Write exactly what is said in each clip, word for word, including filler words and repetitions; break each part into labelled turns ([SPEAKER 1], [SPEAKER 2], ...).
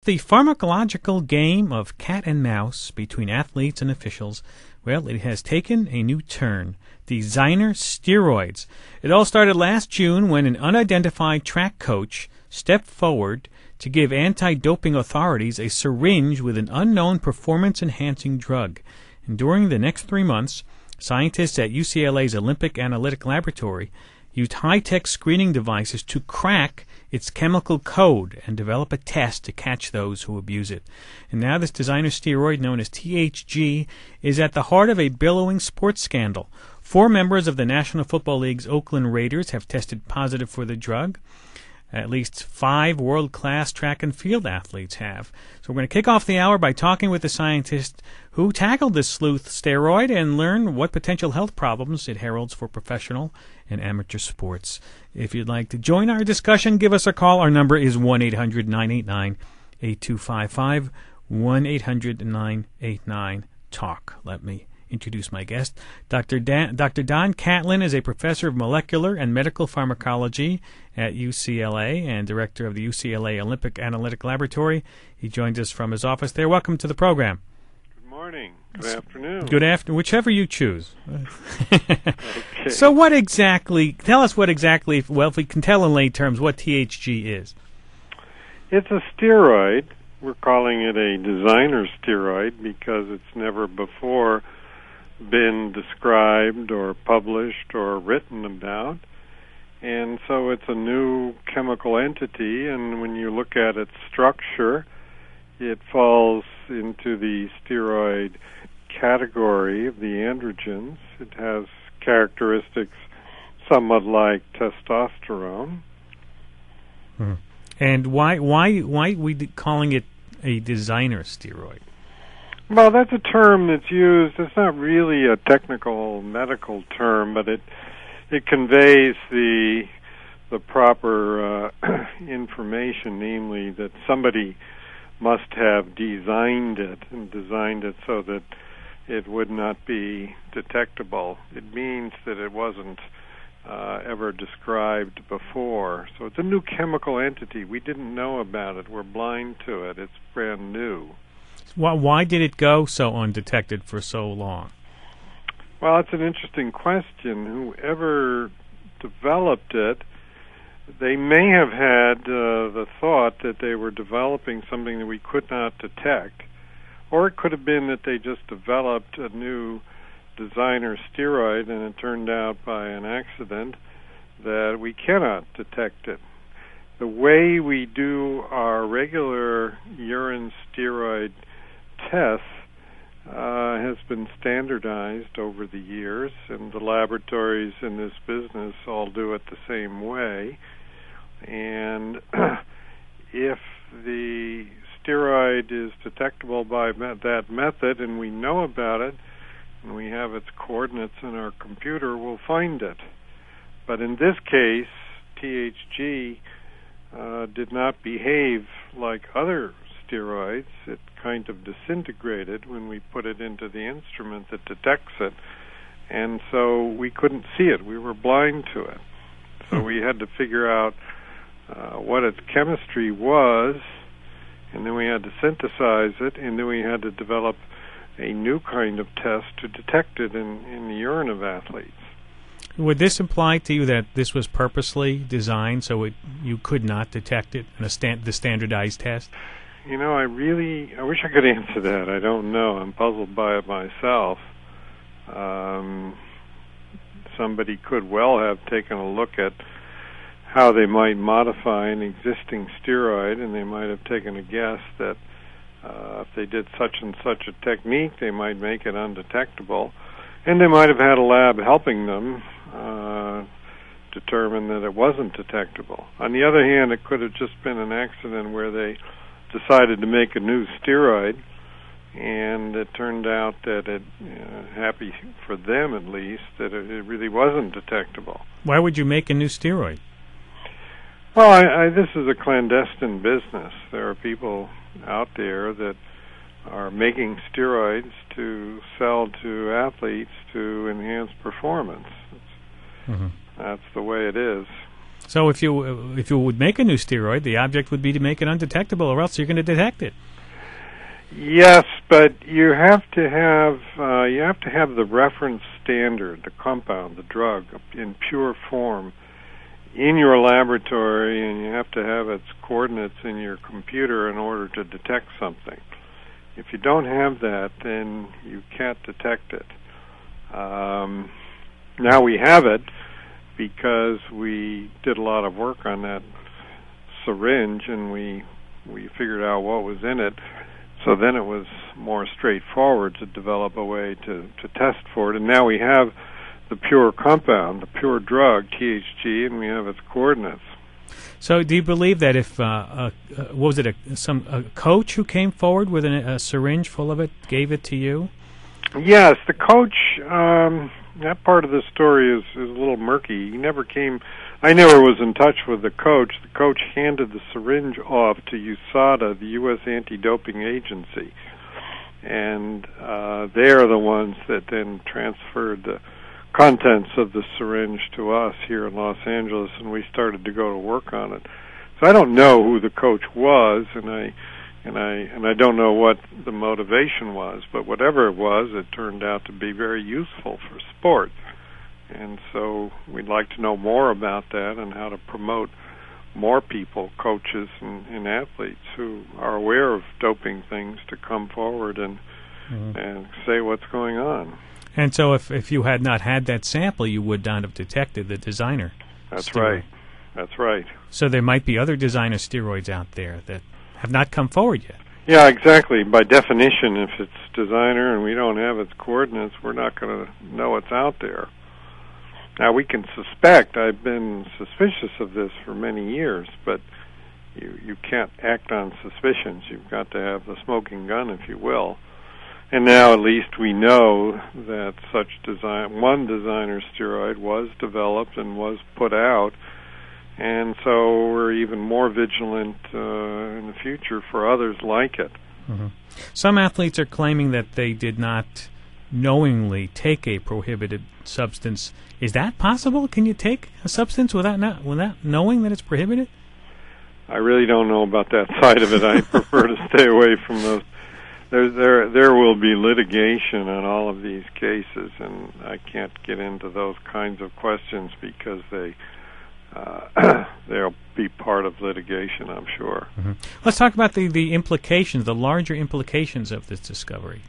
[SPEAKER 1] the pharmacological game of cat and mouse between athletes and officials, well, it has taken a new turn. Designer steroids. It all started last June when an unidentified track coach stepped forward to give anti-doping authorities a syringe with an unknown performance-enhancing drug. And during the next three months, scientists at U C L A's Olympic Analytic Laboratory used high-tech screening devices to crack its chemical code and develop a test to catch those who abuse it. And now this designer steroid, known as T H G, is at the heart of a billowing sports scandal. Four members of the National Football League's Oakland Raiders have tested positive for the drug. At least five world-class track and field athletes have. So we're going to kick off the hour by talking with the scientist who tackled this sleuth steroid and learn what potential health problems it heralds for professional and amateur sports. If you'd like to join our discussion, give us a call. Our number is one eight hundred nine eight nine eight two five five, one eight hundred nine eight nine talk. Let me introduce my guest. Doctor Dan, Doctor Don Catlin is a professor of molecular and medical pharmacology at U C L A and director of the U C L A Olympic Analytic Laboratory. He joins us from his office there. Welcome to the program.
[SPEAKER 2] Good morning. Good afternoon.
[SPEAKER 1] Good afternoon, whichever you choose.
[SPEAKER 2] Okay.
[SPEAKER 1] So what exactly, tell us what exactly, well, if we can tell in lay terms, what T H G is.
[SPEAKER 2] It's a steroid. We're calling it a designer steroid because it's never before been described or published or written about. And so it's a new chemical entity, and when you look at its structure, it falls into the steroid category of the androgens. It has characteristics somewhat like testosterone.
[SPEAKER 1] Hmm. And why why why are we calling it a designer steroid?
[SPEAKER 2] Well, that's a term that's used. It's not really a technical medical term, but it it conveys the the proper uh, information, namely that somebody must have designed it and designed it so that it would not be detectable. It means that it wasn't uh, ever described before. So it's a new chemical entity. We didn't know about it. We're blind to it. It's brand new.
[SPEAKER 1] Why, why did it go so undetected for so long?
[SPEAKER 2] Well, it's an interesting question. Whoever developed it, they may have had uh, the thought that they were developing something that we could not detect, or it could have been that they just developed a new designer steroid and it turned out by an accident that we cannot detect it. The way we do our regular urine steroid tests uh, has been standardized over the years, and the laboratories in this business all do it the same way. And if the steroid is detectable by me- that method, and we know about it, and we have its coordinates in our computer, we'll find it. But in this case, T H G uh, did not behave like other steroids. It kind of disintegrated when we put it into the instrument that detects it, and so we couldn't see it. We were blind to it. So we had to figure out uh, what its chemistry was, and then we had to synthesize it, and then we had to develop a new kind of test to detect it in, in the urine of athletes.
[SPEAKER 1] Would this imply to you that this was purposely designed so it, you could not detect it in a stand, the standardized test?
[SPEAKER 2] You know, I really, I wish I could answer that. I don't know. I'm puzzled by it myself. Um, somebody could well have taken a look at how they might modify an existing steroid, and they might have taken a guess that uh, if they did such and such a technique, they might make it undetectable. And they might have had a lab helping them uh, determine that it wasn't detectable. On the other hand, it could have just been an accident where they decided to make a new steroid, and it turned out that it, uh, happy for them at least, that it, it really wasn't detectable.
[SPEAKER 1] Why would you make a new steroid?
[SPEAKER 2] Well, I, I, this is a clandestine business. There are people out there that are making steroids to sell to athletes to enhance performance. Mm-hmm. That's the way it is.
[SPEAKER 1] So if you if you would make a new steroid, the object would be to make it undetectable, or else you're going to detect it.
[SPEAKER 2] Yes, but you have to have uh, you have to have the reference standard, the compound, the drug, in pure form in your laboratory, and you have to have its coordinates in your computer in order to detect something. If you don't have that, then you can't detect it. Um, now we have it because we did a lot of work on that syringe, and we we figured out what was in it. So then it was more straightforward to develop a way to, to test for it. And now we have the pure compound, the pure drug, T H G, and we have its coordinates.
[SPEAKER 1] So do you believe that if, uh, uh, what was it, a, some a coach who came forward with an, a syringe full of it, gave it to you?
[SPEAKER 2] Yes, the coach, um, that part of the story is, is a little murky. He never came, I never was in touch with the coach. The coach handed the syringe off to U S A D A, the U S Anti-Doping Agency, and uh, they are the ones that then transferred the contents of the syringe to us here in Los Angeles, and we started to go to work on it. So I don't know who the coach was, and I and I and I don't know what the motivation was, but whatever it was, it turned out to be very useful for sport. And so we'd like to know more about that and how to promote more people, coaches and, and athletes who are aware of doping things, to come forward and mm-hmm. and say what's going on.
[SPEAKER 1] And so if if you had not had that sample, you would not have detected the designer
[SPEAKER 2] That's
[SPEAKER 1] steroid.
[SPEAKER 2] right. That's right.
[SPEAKER 1] So there might be other designer steroids out there that have not come forward yet.
[SPEAKER 2] Yeah, exactly. By definition, if it's designer and we don't have its coordinates, we're not going to know it's out there. Now, we can suspect. I've been suspicious of this for many years, but you you can't act on suspicions. You've got to have the smoking gun, if you will. And now at least we know that such design, one designer steroid was developed and was put out, and so we're even more vigilant uh, in the future for others like it.
[SPEAKER 1] Mm-hmm. Some athletes are claiming that they did not knowingly take a prohibited substance. Is that possible? Can you take a substance without not, without knowing that it's prohibited?
[SPEAKER 2] I really don't know about that side of it. I prefer to stay away from those. There, there, there will be litigation on all of these cases, and I can't get into those kinds of questions because they, uh, they'll be part of litigation, I'm sure.
[SPEAKER 1] Mm-hmm. Let's talk about the, the implications, the larger implications of this discovery.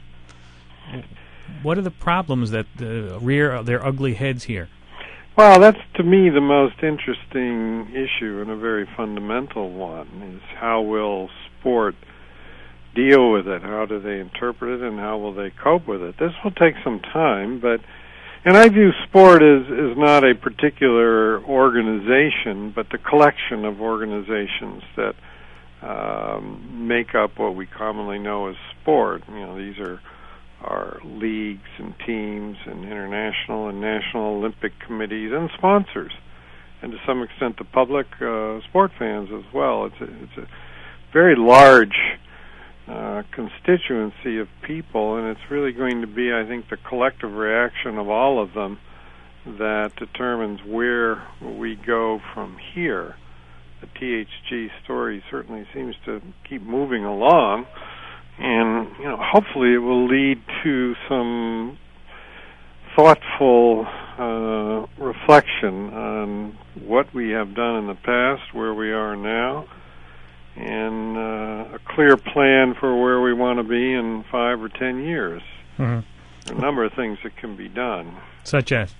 [SPEAKER 1] What are the problems that uh, rear their ugly heads here?
[SPEAKER 2] Well, that's, to me, the most interesting issue and a very fundamental one, is how will sport deal with it? How do they interpret it, and how will they cope with it? This will take some time, but, and I view sport as, as not a particular organization, but the collection of organizations that um, make up what we commonly know as sport. You know, these are are leagues and teams and international and national Olympic committees and sponsors, and to some extent the public, uh, sport fans as well. It's a, it's a very large uh, constituency of people, and it's really going to be, I think, the collective reaction of all of them that determines where we go from here. The T H G story certainly seems to keep moving along, and you know, hopefully it will lead to some thoughtful uh, reflection on what we have done in the past, where we are now, and uh, a clear plan for where we want to be in five or ten years. Mm-hmm. There are a number of things that can be done.
[SPEAKER 1] Such as?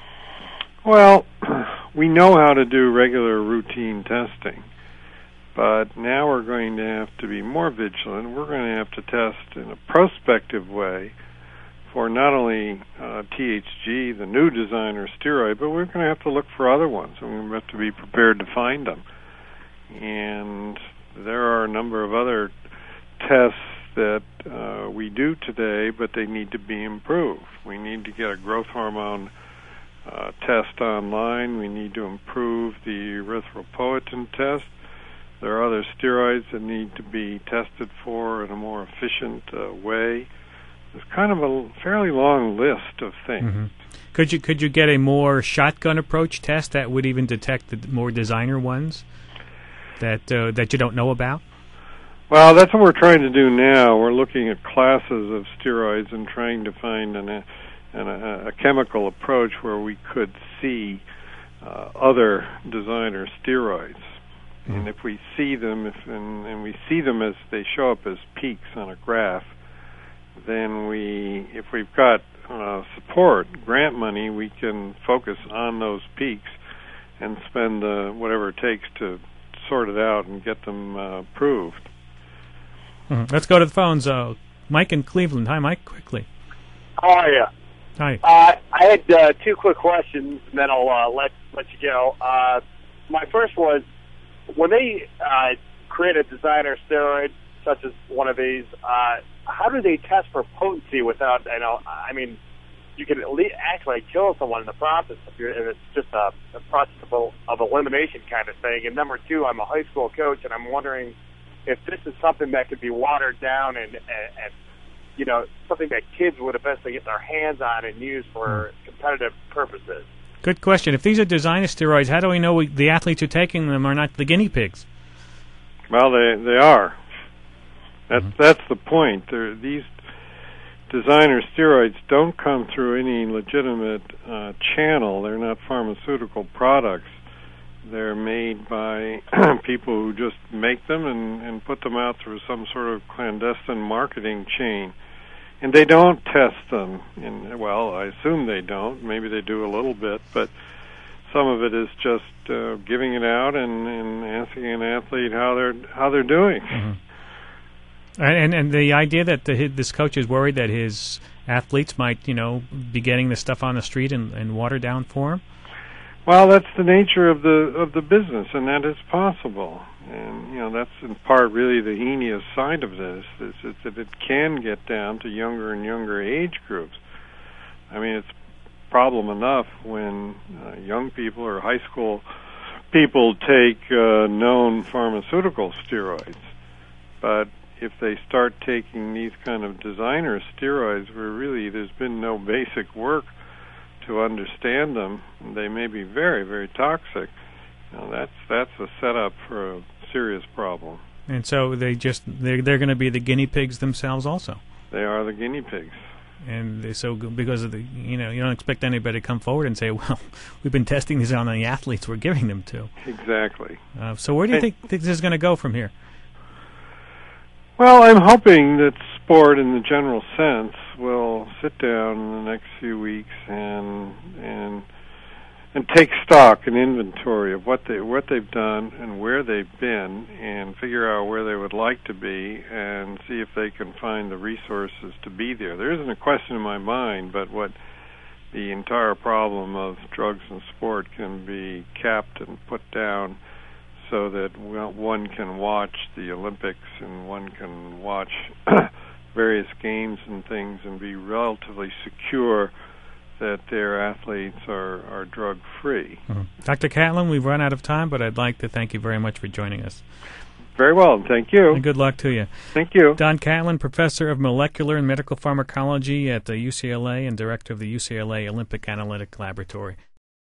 [SPEAKER 2] Well, we know how to do regular routine testing, but now we're going to have to be more vigilant. We're going to have to test in a prospective way for not only uh, T H G, the new designer steroid, but we're going to have to look for other ones, and we have to be prepared to find them. And there are a number of other tests that uh, we do today, but they need to be improved. We need to get a growth hormone uh, test online. We need to improve the erythropoietin test. There are other steroids that need to be tested for in a more efficient uh, way. there's kind of a fairly long list of things.
[SPEAKER 1] Mm-hmm. Could you could you get a more shotgun approach test that would even detect the more designer ones that uh, that you don't know about?
[SPEAKER 2] Well, that's what we're trying to do now. We're looking at classes of steroids and trying to find an, an, a, a chemical approach where we could see uh, other designer steroids. Mm-hmm. And if we see them, if and, and we see them as they show up as peaks on a graph, then we, if we've got uh, support, grant money, we can focus on those peaks and spend uh, whatever it takes to sort it out and get them uh, approved.
[SPEAKER 1] Mm-hmm. Let's go to the phones. Uh, Mike in Cleveland. Hi, Mike, quickly.
[SPEAKER 3] How are you?
[SPEAKER 1] Hi.
[SPEAKER 3] Uh, I had uh, two quick questions, and then I'll uh, let, let you go. Uh, my first was, when they uh, create a designer steroid, such as one of these, uh, how do they test for potency without, you know, I mean, you can at least actually kill someone in the process if, you're, if it's just a, a process of, of elimination kind of thing. And number two, I'm a high school coach, and I'm wondering if this is something that could be watered down and, and, and you know, something that kids would eventually get their hands on and use for competitive purposes.
[SPEAKER 1] Good question. If these are designer steroids, how do we know we, the athletes who are taking them are not the guinea pigs?
[SPEAKER 2] Well, they they are. That's
[SPEAKER 1] Mm-hmm.
[SPEAKER 2] that's the point. They're, these designer steroids don't come through any legitimate uh, channel. They're not pharmaceutical products. They're made by people who just make them and, and put them out through some sort of clandestine marketing chain. And they don't test them. And, well, I assume they don't. Maybe they do a little bit, but some of it is just uh, giving it out and, and asking an athlete how they're how they're doing.
[SPEAKER 1] Mm-hmm. And and the idea that the, this coach is worried that his athletes might, you know, be getting this stuff on the street and, and watered down for him.
[SPEAKER 2] Well, that's the nature of the of the business, and that is possible. And you know, that's in part really the heinous side of this, is, is that it can get down to younger and younger age groups. I mean, it's a problem enough when uh, young people or high school people take uh, known pharmaceutical steroids, but if they start taking these kind of designer steroids where really there's been no basic work to understand them, they may be very, very toxic. You know, that's that's a setup for a serious problem.
[SPEAKER 1] And so they just they're they're going to be the guinea pigs themselves also.
[SPEAKER 2] They are the guinea pigs.
[SPEAKER 1] And they, so because of the, you know, you don't expect anybody to come forward and say, well, we've been testing these on the athletes we're giving them to.
[SPEAKER 2] Exactly.
[SPEAKER 1] Uh, so where do you think, think this is going to go from here?
[SPEAKER 2] Well, I'm hoping that sport, in the general sense, will sit down in the next few weeks and and and take stock and inventory of what they what they've done and where they've been, and figure out where they would like to be, and see if they can find the resources to be there. There isn't a question in my mind, but what the entire problem of drugs in sport can be capped and put down, so that one can watch the Olympics and one can watch various games and things and be relatively secure that their athletes are, are drug-free.
[SPEAKER 1] Mm-hmm. Doctor Catlin, we've run out of time, but I'd like to thank you very much for joining us.
[SPEAKER 2] Very well, thank you.
[SPEAKER 1] And good luck to you.
[SPEAKER 2] Thank you.
[SPEAKER 1] Don Catlin, Professor of Molecular and Medical Pharmacology at the U C L A and Director of the U C L A Olympic Analytic Laboratory.